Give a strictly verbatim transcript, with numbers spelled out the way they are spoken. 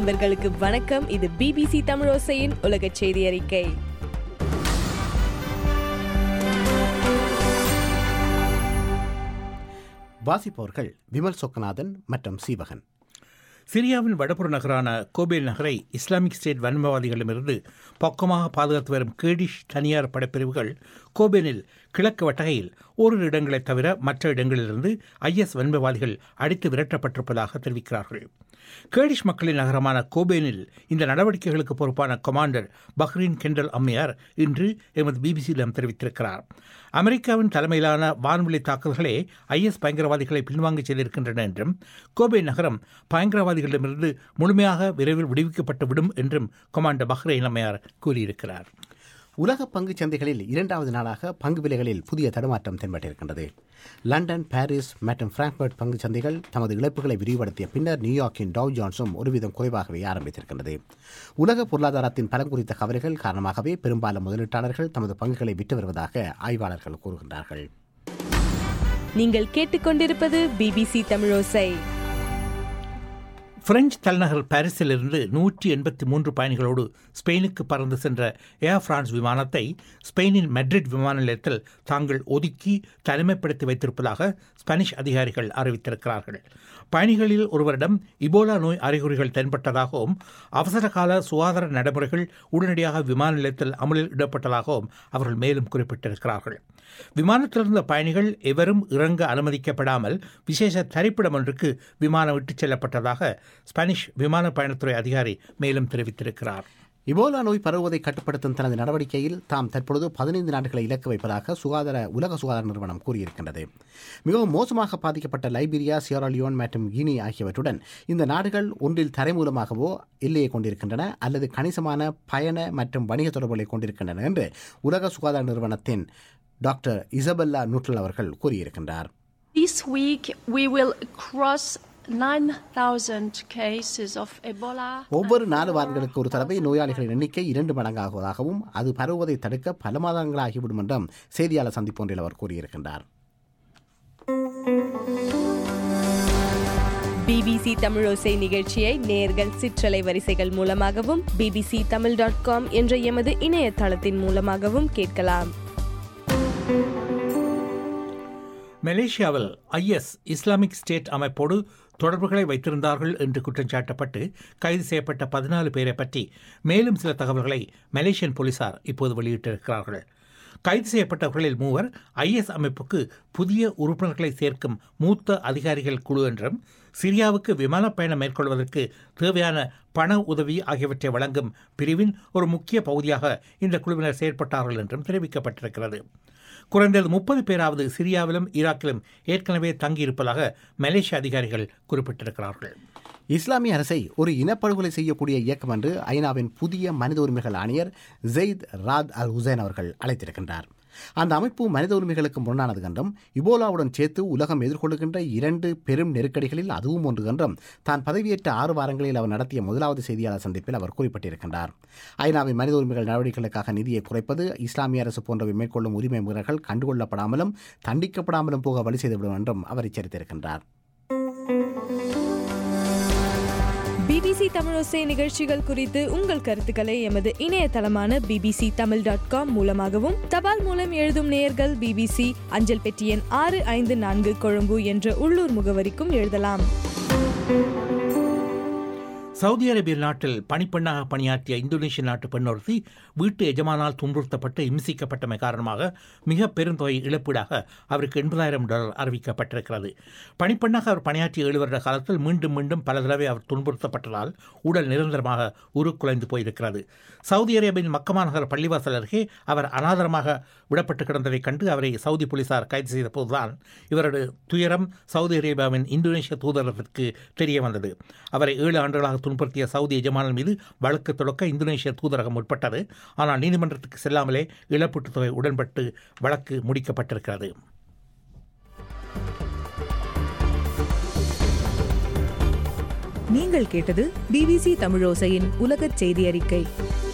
நண்பர்களுக்கு வணக்கம். இது பிபிசி தமிழோசையின் உலக செய்தி அறிக்கை. வாசிப்பவர்கள் விமல் சொக்கநாதன் மற்றும் சீவகன். சிரியாவின் வடபுற நகரான கோபேல் நகரை இஸ்லாமிக் ஸ்டேட் வன்மவாதிகளிடமிருந்து பக்கமாக பாதுகாத்து வரும் கேடிஷ் தனியார் படைப்பிரிவுகள் கோபேனில் கிழக்கு வட்டகையில் ஓரிரு இடங்களை தவிர மற்ற இடங்களிலிருந்து ஐஎஸ் வன்மவாதிகள் அடித்து விரட்டப்பட்டிருப்பதாக தெரிவிக்கிறார்கள். கேடிஷ் மக்களின் நகரமான கோபேனில் இந்த நடவடிக்கைகளுக்கு பொறுப்பான கமாண்டர் பஹ்ரீன் கெண்டல் அம்மையார் இன்று எமது பிபிசியிடம் தெரிவித்திருக்கிறார். அமெரிக்காவின் தலைமையிலான வான்வெளி தாக்குதல்களே ஐஎஸ் பயங்கரவாதிகளை பின்வாங்கச் செய்திருக்கின்றன என்றும் கோபேன் நகரம் பயங்கரவாதிகளிடமிருந்து முழுமையாக விரைவில் விடுவிக்கப்பட்டு விடும் என்றும் கமாண்டர் பஹ்ரீன் அம்மையார் கூறியிருக்கிறார். உலக பங்குச் சந்தைகளில் இரண்டாவது நாளாக பங்கு விலைகளில் புதிய தடுமாற்றம் தென்பட்டிருக்கின்றது. லண்டன், பாரிஸ் மற்றும் பிராங்க்பர்ட் பங்குச் சந்தைகள் தமது இழப்புகளை விரிவுபடுத்திய பின்னர் நியூயார்க்கின் டவ் ஜோன்ஸும் ஒருவிதம் குறைவாகவே ஆரம்பித்திருக்கின்றது. உலக பொருளாதாரத்தின் பலம் குறித்த கவலைகள் காரணமாகவே பெரும்பாலும் முதலீட்டாளர்கள் தமது பங்குகளை விட்டு வருவதாக ஆய்வாளர்கள் கூறுகின்றார்கள். நீங்கள் கேட்டுக்கொண்டிருப்பது பிபிசி தமிழோசை. பிரெஞ்சு தலைநகர் பாரிஸிலிருந்து நூற்றி எண்பத்தி மூன்று பயணிகளோடு ஸ்பெயினுக்கு பறந்து சென்ற ஏர் பிரான்ஸ் விமானத்தை ஸ்பெயினின் மெட்ரிட் விமான நிலையத்தில் தாங்கள் ஒதுக்கி தனிமைப்படுத்தி வைத்திருப்பதாக ஸ்பானிஷ் அதிகாரிகள் அறிவித்திருக்கிறார்கள். பயணிகளில் ஒருவரிடம் இபோலா நோய் அறிகுறிகள் தென்பட்டதாகவும் அவசர கால சுகாதார நடைமுறைகள் உடனடியாக விமான நிலையத்தில் அமலில் இடப்பட்டதாகவும் அவர்கள் மேலும் குறிப்பிட்டிருக்கிறார்கள். விமானத்திலிருந்த பயணிகள் எவரும் இறங்க அனுமதிக்கப்படாமல் விசேஷ தரிப்பிடம் ஒன்றுக்கு விமானம் விட்டுச் செல்லப்பட்டதாக ஸ்பானிஷ் விமான பயணத்துறை அதிகாரி மேலும் தெரிவித்திருக்கிறார். இபோலா நோய் பரவுவதை கட்டுப்படுத்தும் தனது நடவடிக்கையில் தாம் தற்பொழுது பதினைந்து நாடுகளை இலக்கு வைப்பதாக சுகாதார உலக சுகாதார நிறுவனம் கூறியிருக்கின்றது. மிகவும் மோசமாக பாதிக்கப்பட்ட லைபீரியா, சியராலியோன் மற்றும் கினி ஆகியவற்றுடன் இந்த நாடுகள் ஒன்றில் தரை மூலமாகவோ எல்லையை கொண்டிருக்கின்றன அல்லது கணிசமான பயண மற்றும் வணிக தொடர்புகளை கொண்டிருக்கின்றன என்று உலக சுகாதார நிறுவனத்தின் டாக்டர் இசபெல்லா நூட்லல் அவர்கள் கூறியிருக்கின்றார். This week we will cross nine thousand cases of Ebola. ஒவ்வொரு நாலு வாரங்களுக்கு ஒரு தடவை நோயாளிகளின் எண்ணிக்கை இரண்டு மடங்காகுவதாகவும் அது பரவுவதை தடுக்க பல மாதங்கள் ஆகிவிடும் என்றும் செய்தியாளர் சந்திப்பு ஒன்றில் அவர் கூறியிருக்கின்றார். பிபிசி தமிழோசை நிகழ்ச்சியை நேயர்கள் சிற்றலை வரிசைகள் மூலமாகவும் பிபிசி தமிழ் டாட் காம் என்ற எமது இணையதளத்தின் மூலமாகவும் கேட்கலாம். மலேசியாவில் ஐஎஸ் இஸ்லாமிக் ஸ்டேட் அமைப்போடு தொடர்புகளை வைத்திருந்தார்கள் என்று குற்றம் சாட்டப்பட்டு கைது செய்யப்பட்ட பதினாலு பேரை பற்றி மேலும் சில தகவல்களை மலேசியன் போலீசார் இப்போது வெளியிட்டிருக்கிறார்கள். கைது செய்யப்பட்டவர்களில் மூவர் ஐஎஸ் அமைப்புக்கு புதிய உறுப்பினர்களை சேர்க்கும் மூத்த அதிகாரிகள் குழு என்றும் சிரியாவுக்கு விமான பயணம் மேற்கொள்வதற்கு தேவையான பண உதவி ஆகியவற்றை வழங்கும் பிரிவின் ஒரு முக்கிய பகுதியாக இந்த குழுவினர் செயற்பட்டார்கள் என்றும் தெரிவிக்கப்பட்டிருக்கிறது. குறைந்தது முப்பது பேராவது சிரியாவிலும் ஈராக்கிலும் ஏற்கனவே தங்கியிருப்பதாக மலேசிய அதிகாரிகள் குறிப்பிட்டிருக்கிறார்கள். இஸ்லாமிய அரசை ஒரு இனப்படுகொலை செய்யக்கூடிய இயக்கம் என்று ஐநாவின் புதிய மனித உரிமைகள் ஆணையர் ஜெயித் ராத் அல் ஹுசைன் அவர்கள் அழைத்திருக்கின்றார். அந்த அமைப்பு மனித உரிமைகளுக்கு முரணானது என்றும் இபோலாவுடன் சேர்த்து உலகம் எதிர்கொள்கின்ற இரண்டு பெரும் நெருக்கடிகளில் அதுவும் ஒன்று என்றும் தான் பதவியேற்ற ஆறு வாரங்களில் அவர் நடத்திய முதலாவது செய்தியாளர் சந்திப்பில் அவர் குறிப்பிட்டிருக்கின்றார். ஐநாவின் மனித உரிமைகள் நடவடிக்கைகளுக்காக நிதியை குறைப்பது, இஸ்லாமிய அரசு போன்றவை மேற்கொள்ளும் உரிமை மீறல்கள் கண்டுகொள்ளப்படாமலும் தண்டிக்கப்படாமலும் போக வழி செய்துவிடும் என்றும் அவர் எச்சரித்திருக்கின்றார். பிபிசி தமிழோசை நிகழ்ச்சிகள் குறித்து உங்கள் கருத்துக்களை எமது இணையதளமான பிபிசி தமிழ் டாட் காம் மூலமாகவும் தபால் மூலம் எழுதும் நேயர்கள் பிபிசி அஞ்சல் பெட்டி எண் ஆறு ஐந்து நான்கு கொழும்பு என்ற உள்ளூர் முகவரிக்கும் எழுதலாம். சவுதி அரேபிய நாட்டில் பணிப்பெண்ணாக பணியாற்றிய இந்தோனேஷிய நாட்டு பெண்ணொருத்தி வீட்டு எஜமானால் துன்புறுத்தப்பட்டு இம்சிக்கப்பட்டமை காரணமாக மிக பெருந்தொகை இழப்பீடாக அவருக்கு எண்பதாயிரம் டாலர் அறிவிக்கப்பட்டிருக்கிறது. பணிப்பெண்ணாக அவர் பணியாற்றிய ஏழு வருட காலத்தில் மீண்டும் மீண்டும் பல தடவை அவர் துன்புறுத்தப்பட்டதால் உடல் நிரந்தரமாக உருக்குலைந்து போயிருக்கிறது. சவுதி அரேபியின் மக்கமா நகர் பள்ளிவாசல் அருகே அவர் அனாதரமாக விடப்பட்டு கிடந்ததை கண்டு அவரை சவுதி போலீசார் கைது செய்த போதுதான் இவரது துயரம் சவுதி அரேபியாவின் இந்தோனேஷிய தூதரகத்திற்கு தெரிய வந்தது. அவரை ஏழு ஆண்டுகளாக துன்புறுத்திய சவுதி எஜமானன் மீது வழக்கு தொடக்க இந்தோனேஷிய தூதரகம் முற்பட்டது. ஆனால் நீதிமன்றத்துக்கு செல்லாமலே இழப்பீட்டுத் தொகை உடன்பட்டு வழக்கு முடிக்கப்பட்டிருக்கிறது. நீங்கள் கேட்டது பிபிசி தமிழோசையின் உலகச் செய்தி அறிக்கை.